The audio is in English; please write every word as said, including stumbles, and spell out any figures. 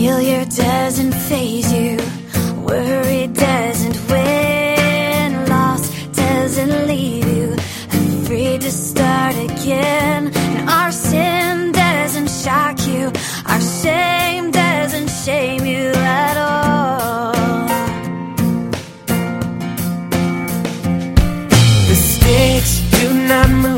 Failure doesn't faze you, worry doesn't win, loss doesn't leave you afraid to start again. And our sin doesn't shock you, our shame doesn't shame you at all. The stakes do not move